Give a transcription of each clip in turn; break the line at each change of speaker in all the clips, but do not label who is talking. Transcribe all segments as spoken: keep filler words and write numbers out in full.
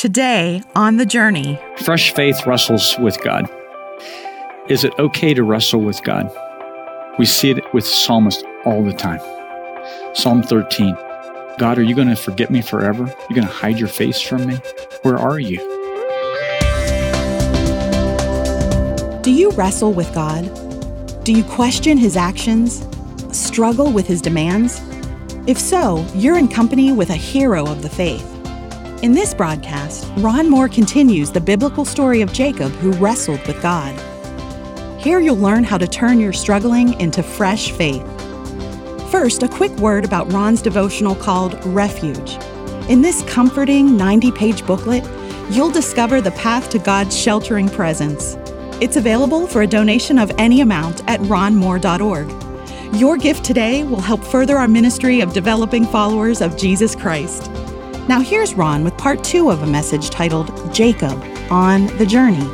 Today on The Journey.
Fresh faith wrestles with God. Is it okay to wrestle with God? We see it with psalmists all the time. Psalm thirteen. God, are you going to forget me forever? You're going to hide your face from me? Where are you?
Do you wrestle with God? Do you question His actions? Struggle with His demands? If so, you're in company with a hero of the faith. In this broadcast, Ron Moore continues the biblical story of Jacob who wrestled with God. Here you'll learn how to turn your struggling into fresh faith. First, a quick word about Ron's devotional called Refuge. In this comforting ninety-page booklet, you'll discover the path to God's sheltering presence. It's available for a donation of any amount at ron moore dot org. Your gift today will help further our ministry of developing followers of Jesus Christ. Now here's Ron with part two of a message titled Jacob on the Journey.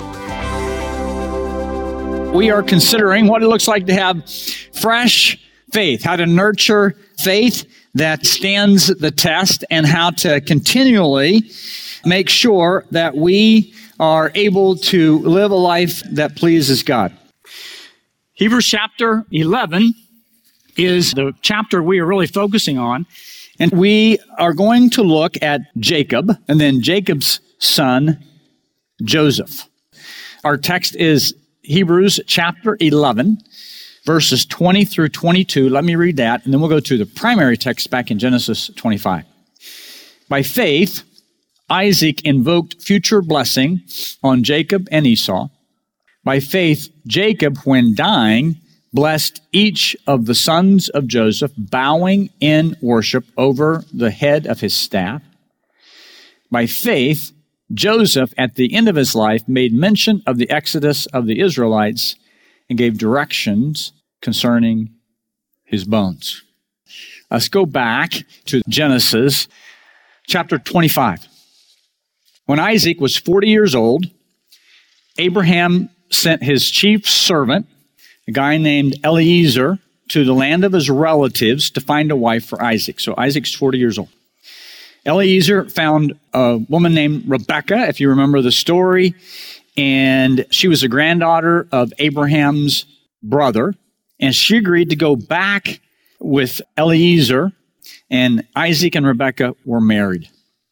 We are considering what it looks like to have fresh faith, how to nurture faith that stands the test, and how to continually make sure that we are able to live a life that pleases God. Hebrews chapter eleven is the chapter we are really focusing on. And we are going to look at Jacob and then Jacob's son, Joseph. Our text is Hebrews chapter eleven, verses twenty through twenty-two. Let me read that, and then we'll go to the primary text back in Genesis twenty-five. By faith, Isaac invoked future blessing on Jacob and Esau. By faith, Jacob, when dying, blessed each of the sons of Joseph, bowing in worship over the head of his staff. By faith, Joseph, at the end of his life, made mention of the exodus of the Israelites and gave directions concerning his bones. Let's go back to Genesis chapter twenty-five. When Isaac was forty years old, Abraham sent his chief servant, a guy named Eliezer, to the land of his relatives to find a wife for Isaac. So Isaac's forty years old. Eliezer found a woman named Rebekah, if you remember the story, and she was a granddaughter of Abraham's brother, and she agreed to go back with Eliezer, and Isaac and Rebekah were married.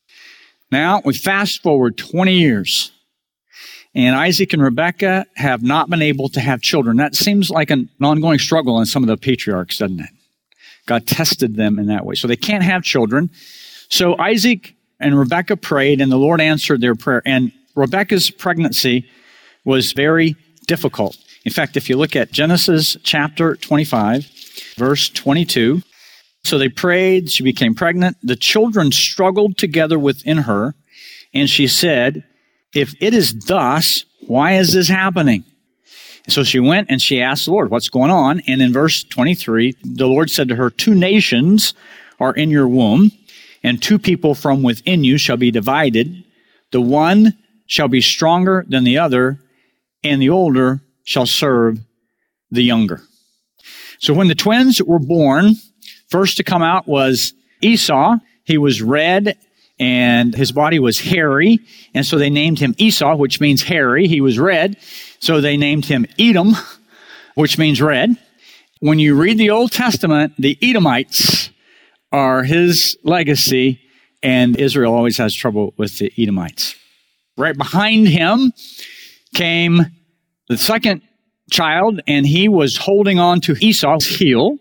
Now, we fast forward twenty years. And Isaac and Rebekah have not been able to have children. That seems like an ongoing struggle in some of the patriarchs, doesn't it? God tested them in that way. So they can't have children. So Isaac and Rebekah prayed, and the Lord answered their prayer. And Rebekah's pregnancy was very difficult. In fact, if you look at Genesis chapter twenty-five, verse twenty-two, so they prayed, she became pregnant. The children struggled together within her, and she said, "If it is thus, why is this happening?" So she went and she asked the Lord, what's going on? And in verse twenty-three, the Lord said to her, "Two nations are in your womb, and two people from within you shall be divided. The one shall be stronger than the other, and the older shall serve the younger." So when the twins were born, first to come out was Esau. He was red, and his body was hairy, and so they named him Esau, which means hairy. He was red, so they named him Edom, which means red. When you read the Old Testament, the Edomites are his legacy, and Israel always has trouble with the Edomites. Right behind him came the second child, and he was holding on to Esau's heel,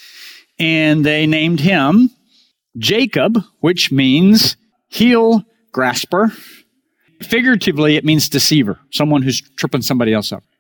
and they named him Jacob, which means heel grasper. Figuratively, it means deceiver, someone who's tripping somebody else up.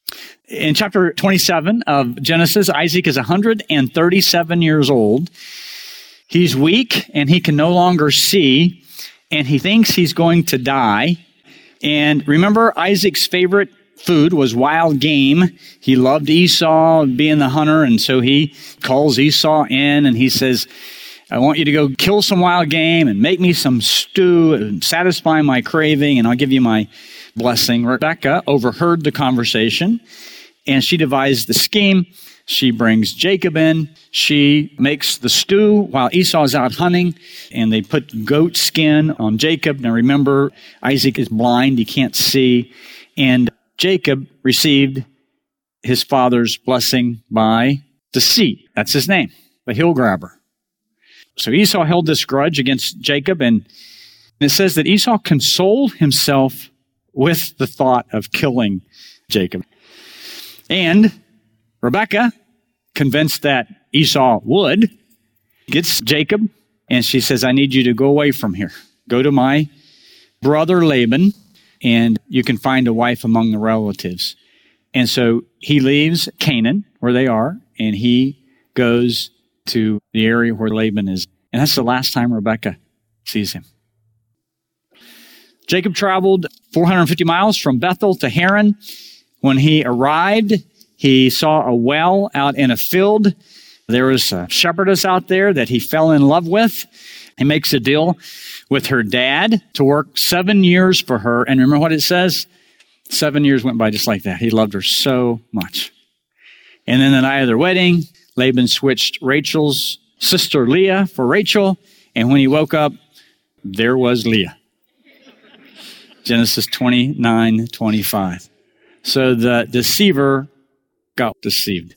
In chapter twenty-seven of Genesis, Isaac is one hundred thirty-seven years old. He's weak, and he can no longer see, and he thinks he's going to die. And remember, Isaac's favorite food was wild game. He loved Esau, being the hunter, and so he calls Esau in, and he says, "I want you to go kill some wild game and make me some stew and satisfy my craving, and I'll give you my blessing." Rebekah overheard the conversation, and she devised the scheme She brings Jacob in. She makes the stew while Esau's out hunting, and they put goat skin on Jacob. Now remember, Isaac is blind. He can't see. And Jacob received his father's blessing by deceit. That's his name, the heel grabber. So Esau held this grudge against Jacob, and it says that Esau consoled himself with the thought of killing Jacob. And Rebekah, convinced that Esau would, gets Jacob, and she says, I need you to go away from here. Go to my brother Laban, and you can find a wife among the relatives. And so he leaves Canaan, where they are, and he goes to the area where Laban is. And that's the last time Rebekah sees him. Jacob traveled four hundred fifty miles from Bethel to Haran. When he arrived, he saw a well out in a field. There was a shepherdess out there that he fell in love with. He makes a deal with her dad to work seven years for her. And remember what it says? Seven years went by just like that. He loved her so much. And then the night of their wedding, Laban switched Rachel's sister Leah for Rachel. And when he woke up, there was Leah. Genesis twenty-nine twenty-five. So the deceiver got deceived.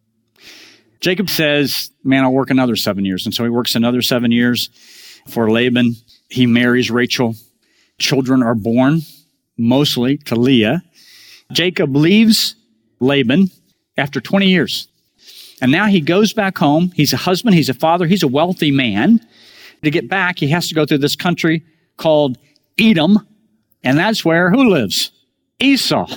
Jacob says, man, I'll work another seven years. And so he works another seven years for Laban. He marries Rachel. Children are born, mostly to Leah. Jacob leaves Laban after twenty years. And now he goes back home. He's a husband. He's a father. He's a wealthy man. To get back, he has to go through this country called Edom. And that's where who lives? Esau.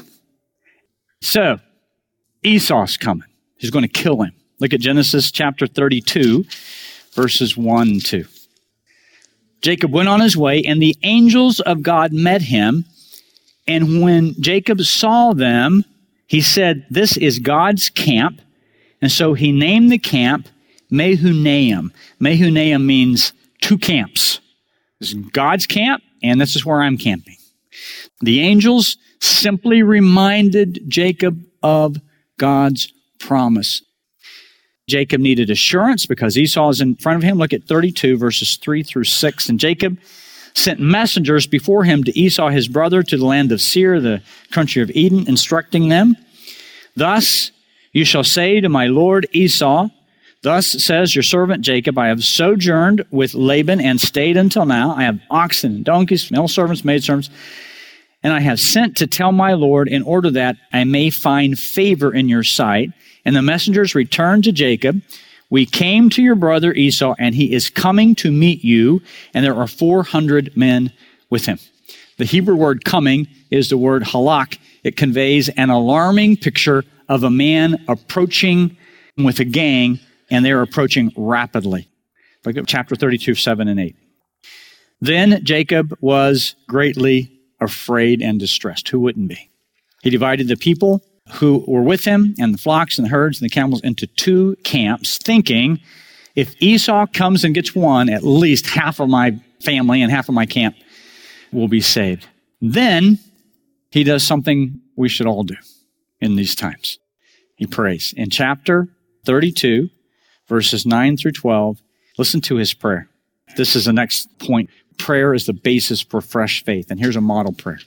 So Esau's coming. He's going to kill him. Look at Genesis chapter thirty-two, verses one and two. Jacob went on his way, and the angels of God met him. And when Jacob saw them, he said, this is God's camp. And so he named the camp Mehunaim. Mehunaim means two camps. This is God's camp, and this is where I'm camping. The angels simply reminded Jacob of God's promise. Jacob needed assurance because Esau is in front of him. Look at thirty-two, verses three through six. And Jacob sent messengers before him to Esau, his brother, to the land of Seir, the country of Edom, instructing them, thus you shall say to my lord Esau, thus says your servant Jacob, I have sojourned with Laban and stayed until now. I have oxen and donkeys, male servants, maidservants, and I have sent to tell my lord in order that I may find favor in your sight. And the messengers returned to Jacob. We came to your brother Esau, and he is coming to meet you, and there are four hundred men with him. The Hebrew word coming is the word halak. It conveys an alarming picture of a man approaching with a gang, and they're approaching rapidly. Look at chapter thirty-two, seven and eight. Then Jacob was greatly afraid and distressed. Who wouldn't be? He divided the people who were with him and the flocks and the herds and the camels into two camps, thinking, if Esau comes and gets one, at least half of my family and half of my camp will be saved. Then he does something we should all do in these times. He prays. In chapter thirty-two, verses nine through twelve, listen to his prayer. This is the next point. Prayer is the basis for fresh faith. And here's a model prayer.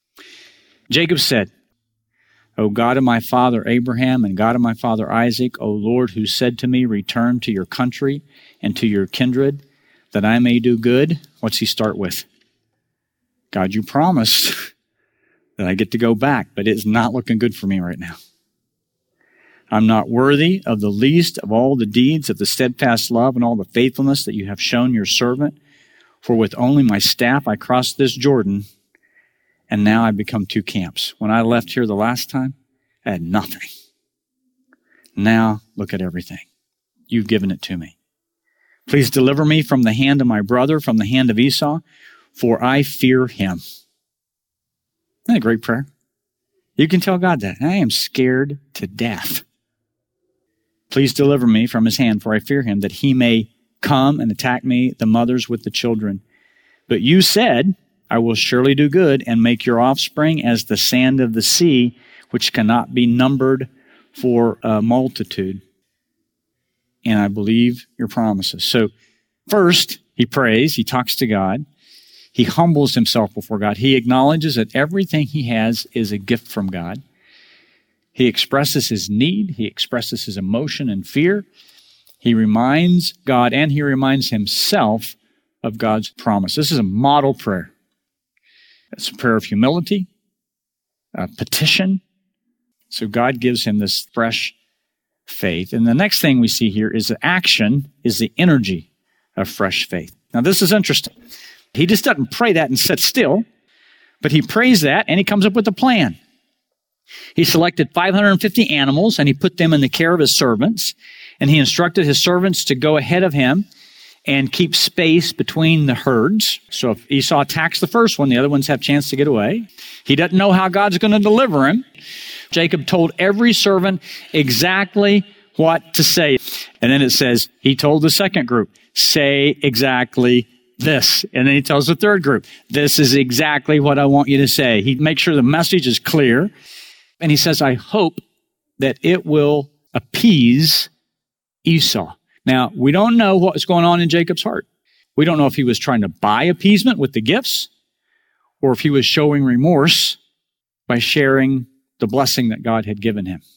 Jacob said, O God of my father Abraham and God of my father Isaac, O Lord, who said to me, return to your country and to your kindred, that I may do good. What's he start with? God, you promised that I get to go back, but it's not looking good for me right now. I'm not worthy of the least of all the deeds of the steadfast love and all the faithfulness that you have shown your servant. For with only my staff I crossed this Jordan, and now I've become two camps. When I left here the last time, I had nothing. Now look at everything. You've given it to me. Please deliver me from the hand of my brother, from the hand of Esau, for I fear him. Isn't that a great prayer? You can tell God that. I am scared to death. Please deliver me from his hand, for I fear him, that he may come and attack me, the mothers with the children. But you said, I will surely do good and make your offspring as the sand of the sea, which cannot be numbered for a multitude, and I believe your promises. So first, he prays, he talks to God, he humbles himself before God. He acknowledges that everything he has is a gift from God. He expresses his need, he expresses his emotion and fear. He reminds God and he reminds himself of God's promise. This is a model prayer. It's a prayer of humility, a petition. So God gives him this fresh faith. And the next thing we see here is that action is the energy of fresh faith. Now this is interesting. He just doesn't pray that and sit still, but he prays that and he comes up with a plan. He selected five hundred fifty animals and he put them in the care of his servants, and he instructed his servants to go ahead of him and keep space between the herds. So if Esau attacks the first one, the other ones have a chance to get away. He doesn't know how God's going to deliver him. Jacob told every servant exactly what to say. And then it says, he told the second group, say exactly this. And then he tells the third group, this is exactly what I want you to say. He makes sure the message is clear. And he says, I hope that it will appease Esau. Now, we don't know what was going on in Jacob's heart. We don't know if he was trying to buy appeasement with the gifts or if he was showing remorse by sharing the blessing that God had given him.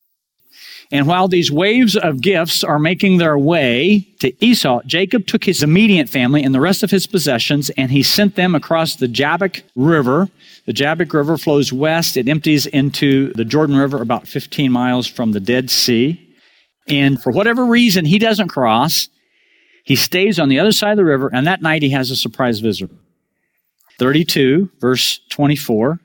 And while these waves of gifts are making their way to Esau, Jacob took his immediate family and the rest of his possessions, and he sent them across the Jabbok River. The Jabbok River flows west. It empties into the Jordan River about fifteen miles from the Dead Sea. And for whatever reason, he doesn't cross. He stays on the other side of the river, and that night he has a surprise visitor. thirty-two, verse twenty-four.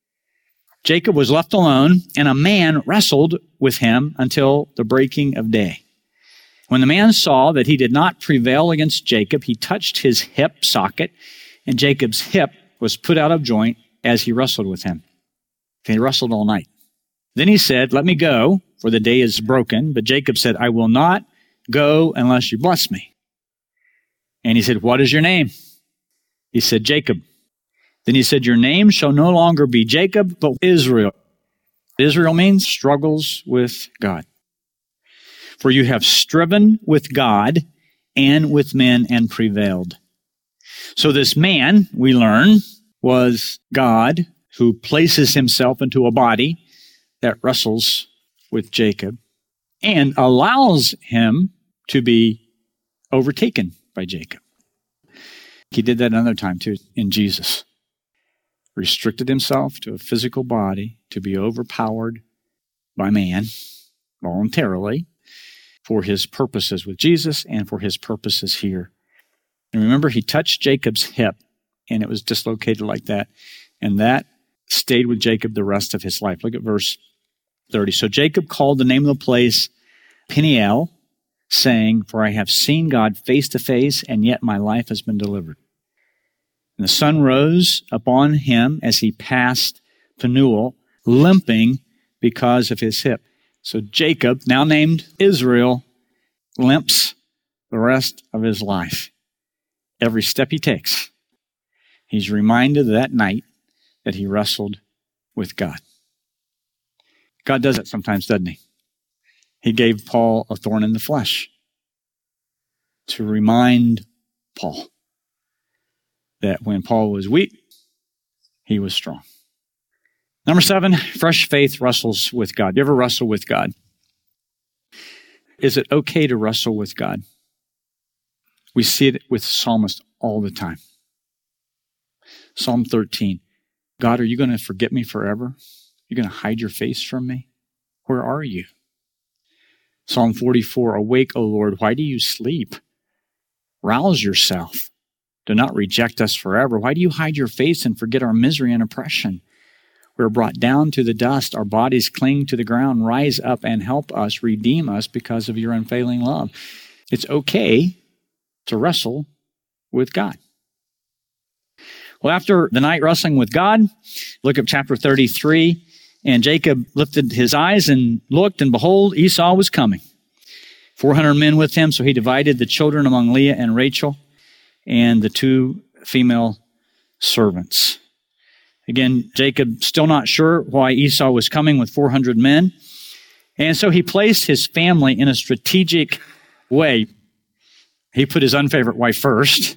Jacob was left alone, and a man wrestled with him until the breaking of day. When the man saw that he did not prevail against Jacob, he touched his hip socket, and Jacob's hip was put out of joint as he wrestled with him. He wrestled all night. Then he said, let me go, for the day is broken. But Jacob said, I will not go unless you bless me. And he said, what is your name? He said, Jacob. Then he said, your name shall no longer be Jacob, but Israel. Israel means struggles with God. For you have striven with God and with men and prevailed. So this man, we learn, was God who places himself into a body that wrestles with Jacob and allows him to be overtaken by Jacob. He did that another time too in Jesus. Restricted himself to a physical body to be overpowered by man voluntarily for his purposes with Jesus and for his purposes here. And remember, he touched Jacob's hip and it was dislocated like that. And that stayed with Jacob the rest of his life. Look at verse thirty. So Jacob called the name of the place Peniel, saying, for I have seen God face to face, and yet my life has been delivered. And the sun rose upon him as he passed Penuel, limping because of his hip. So Jacob, now named Israel, limps the rest of his life. Every step he takes, he's reminded that night that he wrestled with God. God does it sometimes, doesn't he? He gave Paul a thorn in the flesh to remind Paul that when Paul was weak, he was strong. Number seven, fresh faith wrestles with God. Do you ever wrestle with God? Is it okay to wrestle with God? We see it with psalmists all the time. Psalm thirteen. God, are you going to forget me forever? You're going to hide your face from me? Where are you? Psalm forty-four. Awake, O Lord, why do you sleep? Rouse yourself. Do not reject us forever. Why do you hide your face and forget our misery and oppression? We are brought down to the dust. Our bodies cling to the ground. Rise up and help us. Redeem us because of your unfailing love. It's okay to wrestle with God. Well, after the night wrestling with God, look at chapter thirty-three. And Jacob lifted his eyes and looked, and behold, Esau was coming. four hundred men with him, so he divided the children among Leah and Rachel and the two female servants. Again, Jacob still not sure why Esau was coming with four hundred men. And so he placed his family in a strategic way. He put his unfavorite wife first,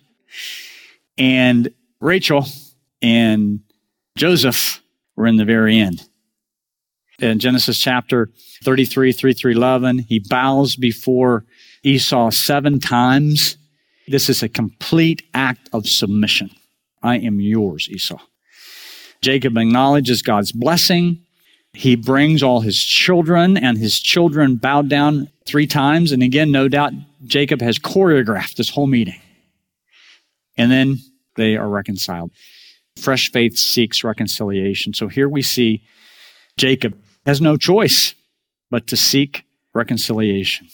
and Rachel and Joseph were in the very end. In Genesis chapter thirty-three, three through eleven, he bows before Esau seven times. This is a complete act of submission. I am yours, Esau. Jacob acknowledges God's blessing. He brings all his children, and his children bowed down three times. And again, no doubt, Jacob has choreographed this whole meeting. And then they are reconciled. Fresh faith seeks reconciliation. So here we see Jacob has no choice but to seek reconciliation.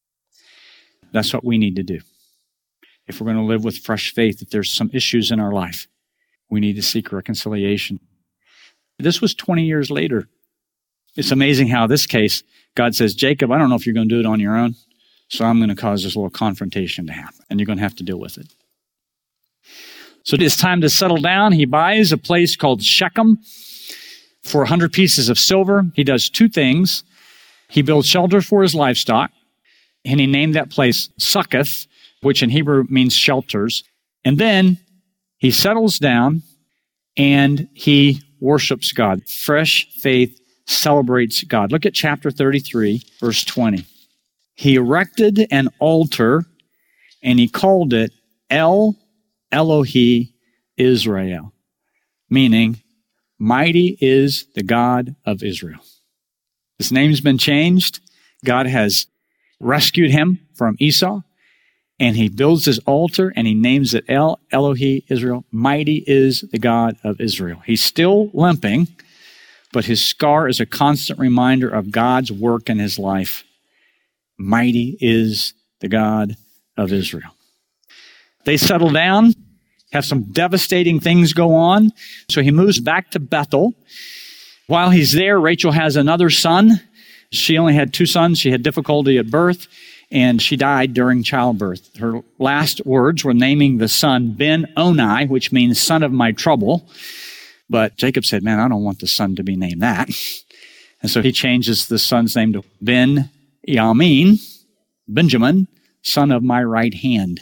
That's what we need to do. If we're going to live with fresh faith, if there's some issues in our life, we need to seek reconciliation. This was twenty years later. It's amazing how this case, God says, Jacob, I don't know if you're going to do it on your own, so I'm going to cause this little confrontation to happen, and you're going to have to deal with it. So it's time to settle down. He buys a place called Shechem for one hundred pieces of silver. He does two things. He builds shelter for his livestock, and he named that place Succoth, which in Hebrew means shelters. And then he settles down and he worships God. Fresh faith celebrates God. Look at chapter thirty-three, verse twenty. He erected an altar and he called it El Elohe Israel, meaning mighty is the God of Israel. His name's been changed. God has rescued him from Esau, and he builds his altar and he names it El Elohe Israel. Mighty is the God of Israel. He's still limping, but his scar is a constant reminder of God's work in his life. Mighty is the God of Israel. They settle down, have some devastating things go on. So he moves back to Bethel. While he's there, Rachel has another son. She only had two sons. She had difficulty at birth, and she died during childbirth. Her last words were naming the son Ben-Oni, which means son of my trouble. But Jacob said, man, I don't want the son to be named that. And so he changes the son's name to Ben-Yamin, Benjamin, son of my right hand.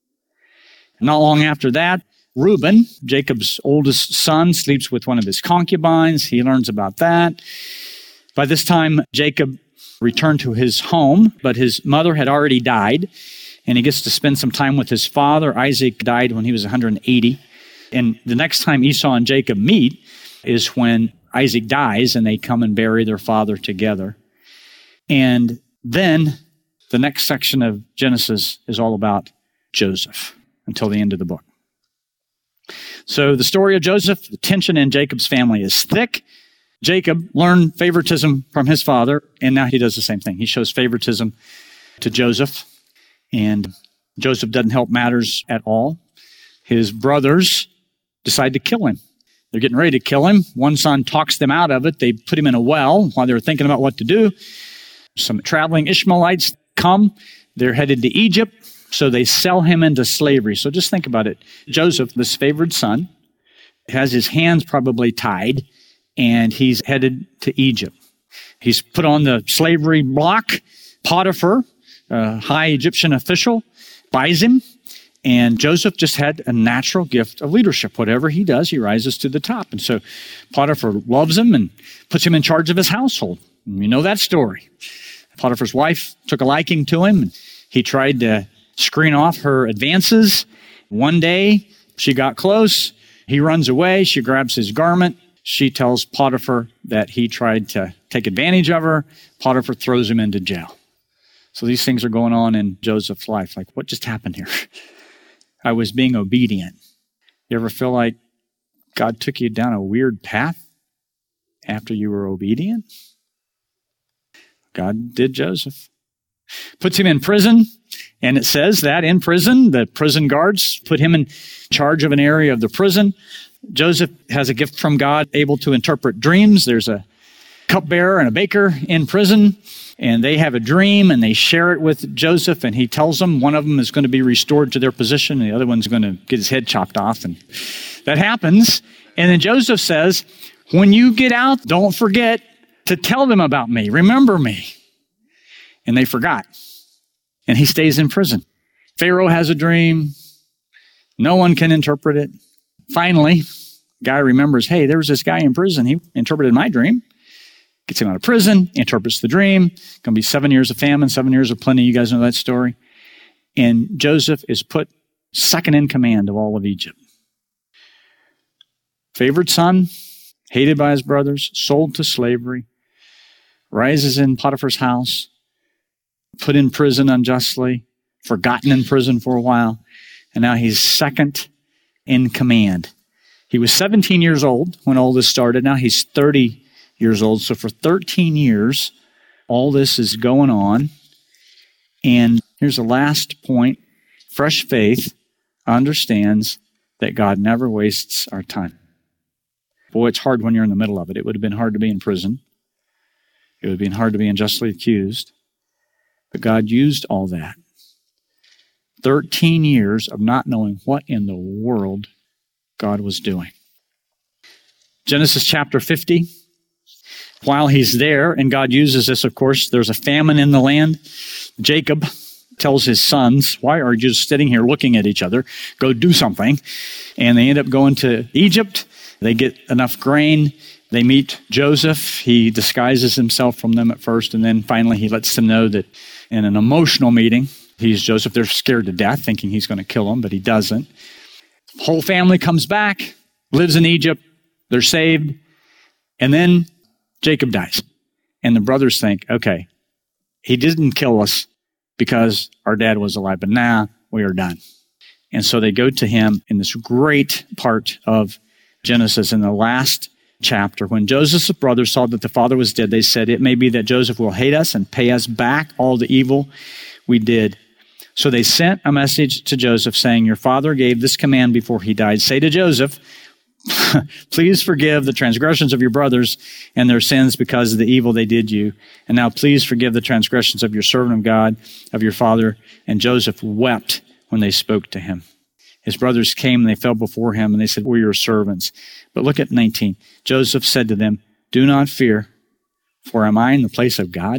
Not long after that, Reuben, Jacob's oldest son, sleeps with one of his concubines. He learns about that. By this time, Jacob returned to his home, but his mother had already died, and he gets to spend some time with his father. Isaac died when he was one hundred eighty. And the next time Esau and Jacob meet is when Isaac dies, and they come and bury their father together. And then the next section of Genesis is all about Joseph until the end of the book. So the story of Joseph, the tension in Jacob's family is thick. Jacob learned favoritism from his father, and now he does the same thing. He shows favoritism to Joseph, and Joseph doesn't help matters at all. His brothers decide to kill him. They're getting ready to kill him. One son talks them out of it. They put him in a well while they're thinking about what to do. Some traveling Ishmaelites come. They're headed to Egypt, so they sell him into slavery. So just think about it. Joseph, this favored son, has his hands probably tied, and he's headed to Egypt. He's put on the slavery block. Potiphar, a high Egyptian official, buys him. And Joseph just had a natural gift of leadership. Whatever he does, he rises to the top. And so Potiphar loves him and puts him in charge of his household. And you know that story. Potiphar's wife took a liking to him. And he tried to screen off her advances. One day, she got close. He runs away. She grabs his garment. She tells Potiphar that he tried to take advantage of her. Potiphar throws him into jail. So these things are going on in Joseph's life. Like, what just happened here? I was being obedient. You ever feel like God took you down a weird path after you were obedient? God did Joseph. Puts him in prison, and it says that in prison, the prison guards put him in charge of an area of the prison. Joseph has a gift from God, able to interpret dreams. There's a cupbearer and a baker in prison, and they have a dream, and they share it with Joseph, and he tells them one of them is going to be restored to their position, and the other one's going to get his head chopped off, and that happens. And then Joseph says, when you get out, don't forget to tell them about me. Remember me. And they forgot. And he stays in prison. Pharaoh has a dream. No one can interpret it. Finally, guy remembers, hey, there was this guy in prison. He interpreted my dream. Gets him out of prison, interprets the dream. Going to be seven years of famine, seven years of plenty. You guys know that story. And Joseph is put second in command of all of Egypt. Favored son, hated by his brothers, sold to slavery, rises in Potiphar's house, put in prison unjustly, forgotten in prison for a while, and now he's second in command. He was seventeen years old when all this started. Now he's thirty years old. So for thirteen years, all this is going on. And here's the last point. Fresh faith understands that God never wastes our time. Boy, it's hard when you're in the middle of it. It would have been hard to be in prison. It would have been hard to be unjustly accused. But God used all that. thirteen years of not knowing what in the world God was doing. Genesis chapter fifty. While he's there, and God uses this, of course, there's a famine in the land. Jacob tells his sons, why are you just sitting here looking at each other? Go do something. And they end up going to Egypt. They get enough grain. They meet Joseph. He disguises himself from them at first, and then finally he lets them know that in an emotional meeting, he's Joseph. They're scared to death, thinking he's going to kill them, but he doesn't. Whole family comes back, lives in Egypt. They're saved. And then Jacob dies. And the brothers think, okay, he didn't kill us because our dad was alive, but now we are done. And so they go to him in this great part of Genesis in the last chapter. When Joseph's brothers saw that the father was dead, they said, it may be that Joseph will hate us and pay us back all the evil we did. So they sent a message to Joseph saying, your father gave this command before he died. Say to Joseph, please forgive the transgressions of your brothers and their sins because of the evil they did you. And now please forgive the transgressions of your servant of God, of your father. And Joseph wept when they spoke to him. His brothers came and they fell before him and they said, we're your servants. But look at nineteen. Joseph said to them, do not fear, for am I in the place of God?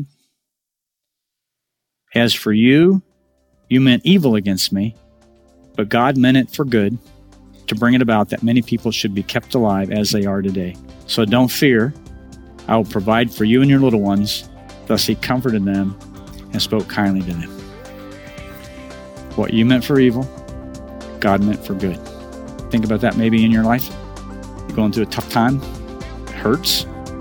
As for you, you meant evil against me, but God meant it for good, to bring it about that many people should be kept alive as they are today. So don't fear. I will provide for you and your little ones. Thus he comforted them and spoke kindly to them. What you meant for evil, God meant for good. Think about that maybe in your life. You're going through a tough time. It hurts.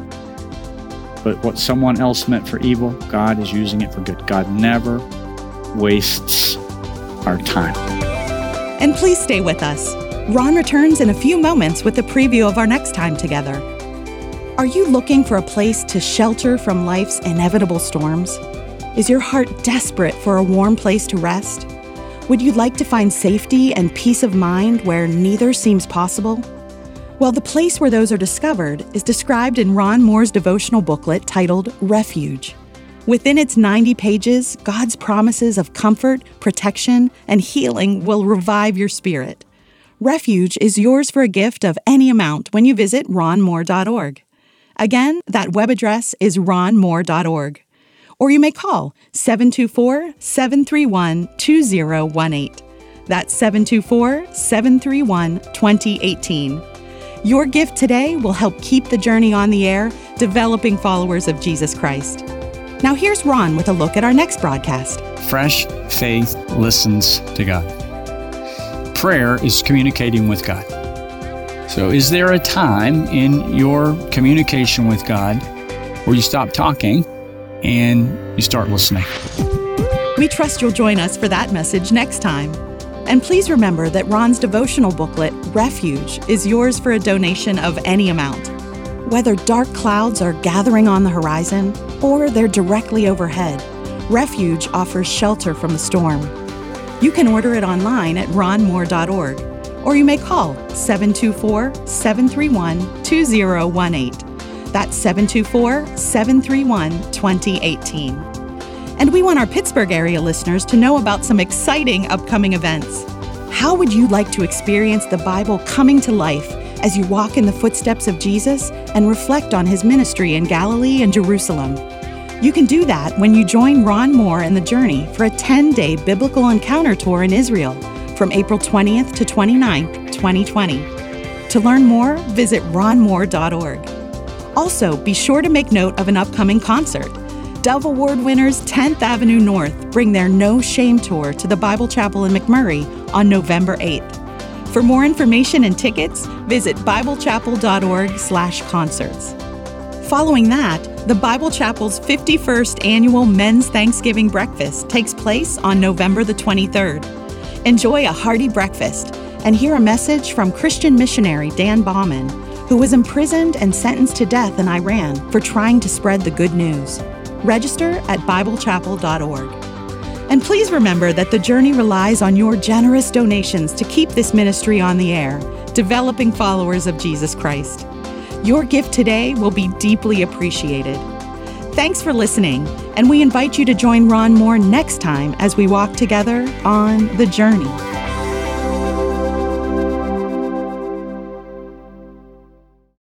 But what someone else meant for evil, God is using it for good. God never wastes our time.
And please stay with us. Ron returns in a few moments with a preview of our next time together. Are you looking for a place to shelter from life's inevitable storms? Is your heart desperate for a warm place to rest? Would you like to find safety and peace of mind where neither seems possible? Well, the place where those are discovered is described in Ron Moore's devotional booklet titled Refuge. Within its ninety pages, God's promises of comfort, protection, and healing will revive your spirit. Refuge is yours for a gift of any amount when you visit ron moore dot org. Again, that web address is ron moore dot org. Or you may call seven two four, seven three one, two zero one eight. That's seven two four, seven three one, two zero one eight. Your gift today will help keep the journey on the air, developing followers of Jesus Christ. Now here's Ron with a look at our next broadcast.
Fresh faith listens to God. Prayer is communicating with God. So is there a time in your communication with God where you stop talking and you start listening?
We trust you'll join us for that message next time. And please remember that Ron's devotional booklet, Refuge, is yours for a donation of any amount. Whether dark clouds are gathering on the horizon or they're directly overhead, Refuge offers shelter from the storm. You can order it online at ron moore dot org, or you may call seven two four, seven three one, two zero one eight. That's seven two four, seven three one, two zero one eight. And we want our Pittsburgh area listeners to know about some exciting upcoming events. How would you like to experience the Bible coming to life as you walk in the footsteps of Jesus and reflect on his ministry in Galilee and Jerusalem. You can do that when you join Ron Moore and the Journey for a ten-day biblical encounter tour in Israel from April twentieth to twenty-ninth, twenty twenty. To learn more, visit ron moore dot org. Also, be sure to make note of an upcoming concert. Dove Award winners tenth Avenue North bring their No Shame Tour to the Bible Chapel in McMurray on November eighth. For more information and tickets, visit bible chapel dot org slash concerts. Following that, the Bible Chapel's fifty-first annual Men's Thanksgiving Breakfast takes place on November the twenty-third. Enjoy a hearty breakfast and hear a message from Christian missionary Dan Bauman, who was imprisoned and sentenced to death in Iran for trying to spread the good news. Register at bible chapel dot org. And please remember that the Journey relies on your generous donations to keep this ministry on the air, developing followers of Jesus Christ. Your gift today will be deeply appreciated. Thanks for listening, and we invite you to join Ron Moore next time as we walk together on The Journey.